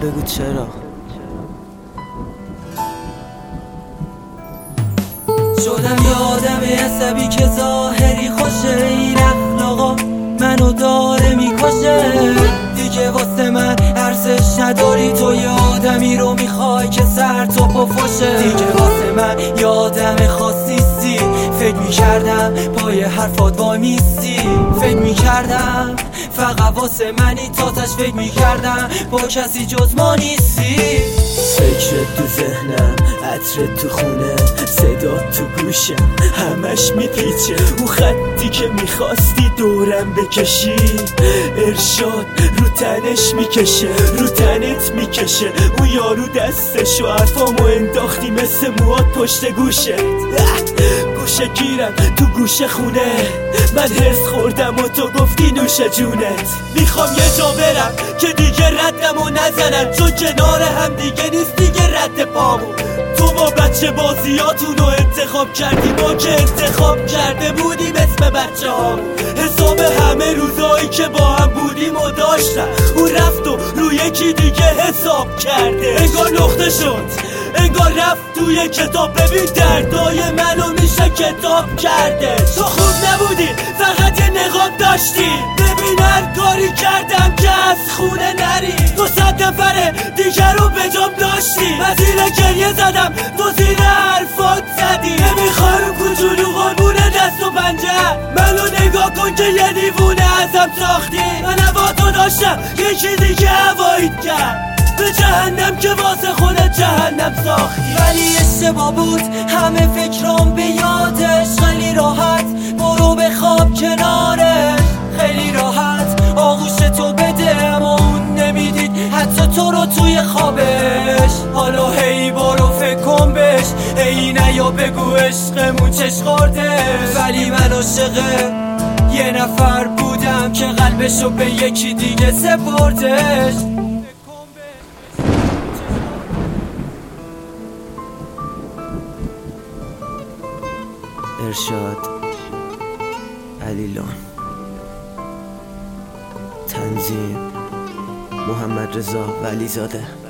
بگو چرا. شدم یادم عصبی که ظاهری خوشه، این اخلاقا منو داره میکشه. دیگه واسه من ارزش نداری، تو یه آدمی رو میخوای که سر تو پفشه. دیگه واسه من یه آدم خاصیستی، فکر میکردم پای حرفات وای میستی. فکر میکردم فقط واسه منی، تاتش فکر میکردم با کسی جز ما نیستی. فکرت تو ذهنم، عطرت تو خونه، صدات تو گوشم، همش میپیچه. اون خطی که میخواستی دورم بکشی، ارشاد رو تنش میکشه، رو تنت میکشه. اون یارو دستشو حرفامو انداختی مثل موات پشت گوشت. گوشه گیرم تو گوشه خونه، من حس خوردم و تو گفتی نوش جونت. میخوام یه جا برم که دیگه ردمو نزنن، چون کنار هم دیگه نیست دیگه رد پامون. تو با بچه بازیاتونو انتخاب کردی، ما که انتخاب کرده بودیم اسم بچه هامون. حساب همه روزایی که با هم بودیم و داشتم، اون رفت و رو یکی دیگه حساب کرده. انگار نقطه شد، انگار رفت توی کتاب. ببین دردای منو میشه کتاب کرده. تو خوب نبودی، فقط یه نقاب داشتی. ببین هر کاری کردم که از خونه نری، تو 100 نفره دیگر رو به جام داشتی. من زیر گریه زدم، تو زیر حرفات زدی. نمیخوام کوچولو قربونه دست و پنجه، منو نگاه کن که یه دیوونه ازم ساختی. من هوا تو داشتم، یکی دیگه هواییت کرد. به جهنم که واسه خودت جهنم ساختی. ولی اشتباه بود همه فکرام به یادش. خیلی راحت برو بخواب کنارش، خیلی راحت آغوش تو بده، اما اون نمیدید حتی تو رو توی خوابش. حالا هی برو فکر کن بهش، هی نیا بگو عشقمون چش خورده. ولی من عاشق یه نفر بودم که قلبشو به یکی دیگه سپردش. ارشاد علیلان، تنظیم محمد رضا ولیزاده.